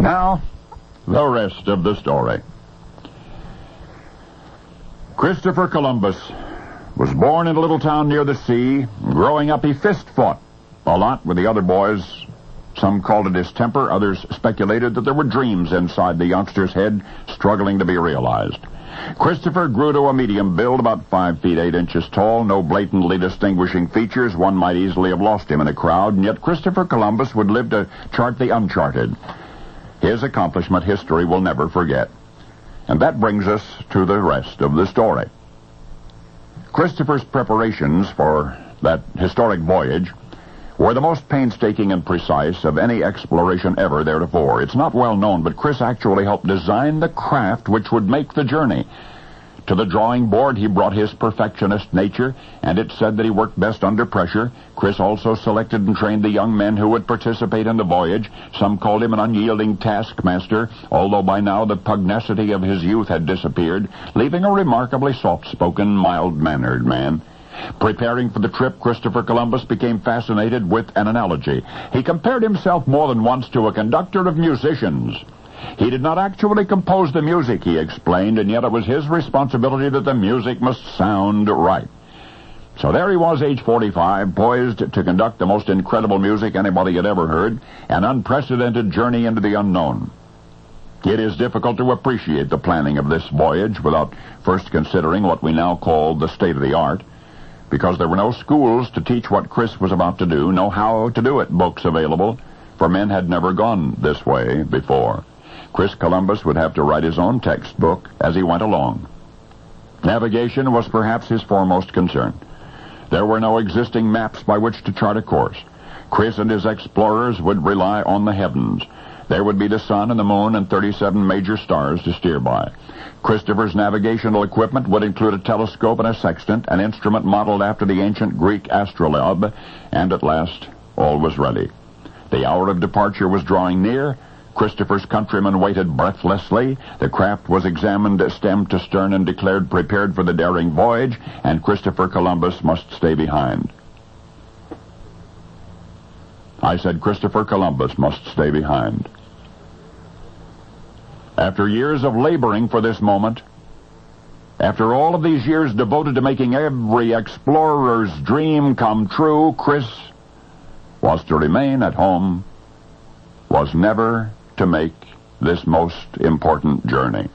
Now, the rest of the story. Christopher Columbus was born in a little town near the sea. Growing up, he fist-fought a lot with the other boys. Some called it his temper. Others speculated that there were dreams inside the youngster's head struggling to be realized. Christopher grew to a medium build, about 5 feet 8 inches tall, no blatantly distinguishing features. One might easily have lost him in a crowd, and yet Christopher Columbus would live to chart the uncharted. His accomplishment history will never forget. And that brings us to the rest of the story. Christopher's preparations for that historic voyage were the most painstaking and precise of any exploration ever theretofore. It's not well known, but Chris actually helped design the craft which would make the journey. To the drawing board, he brought his perfectionist nature, and it's said that he worked best under pressure. Chris also selected and trained the young men who would participate in the voyage. Some called him an unyielding taskmaster, although by now the pugnacity of his youth had disappeared, leaving a remarkably soft-spoken, mild-mannered man. Preparing for the trip, Christopher Columbus became fascinated with an analogy. He compared himself more than once to a conductor of musicians. He did not actually compose the music, he explained, and yet it was his responsibility that the music must sound right. So there he was, age 45, poised to conduct the most incredible music anybody had ever heard, an unprecedented journey into the unknown. It is difficult to appreciate the planning of this voyage without first considering what we now call the state of the art, because there were no schools to teach what Chris was about to do, no how to do it books available, for men had never gone this way before. Chris Columbus would have to write his own textbook as he went along. Navigation was perhaps his foremost concern. There were no existing maps by which to chart a course. Chris and his explorers would rely on the heavens. There would be the sun and the moon and 37 major stars to steer by. Christopher's navigational equipment would include a telescope and a sextant, an instrument modeled after the ancient Greek astrolabe, and at last all was ready. The hour of departure was drawing near. Christopher's countrymen waited breathlessly. The craft was examined stem to stern and declared prepared for the daring voyage, and Christopher Columbus must stay behind. I said Christopher Columbus must stay behind. After years of laboring for this moment, after all of these years devoted to making every explorer's dream come true, Chris was to remain at home, was never to make this most important journey.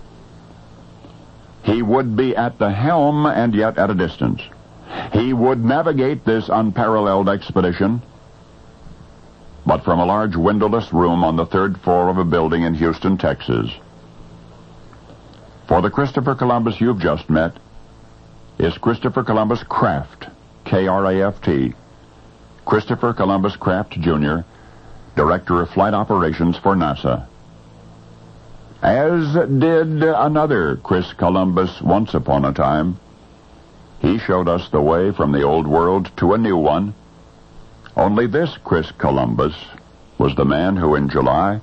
He would be at the helm and yet at a distance. He would navigate this unparalleled expedition, but from a large windowless room on the 3rd floor of a building in Houston, Texas. For the Christopher Columbus you've just met is Christopher Columbus Craft, K-R-A-F-T, Christopher Columbus Craft, Jr., Director of Flight Operations for NASA. As did another Chris Columbus once upon a time. He showed us the way from the old world to a new one. Only this Chris Columbus was the man who in July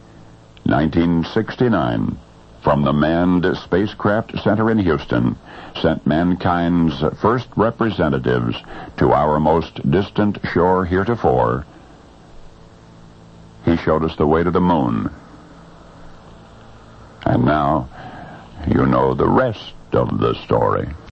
1969, from the Manned Spacecraft Center in Houston, sent mankind's first representatives to our most distant shore heretofore. He showed us the way to the moon. And now you know the rest of the story.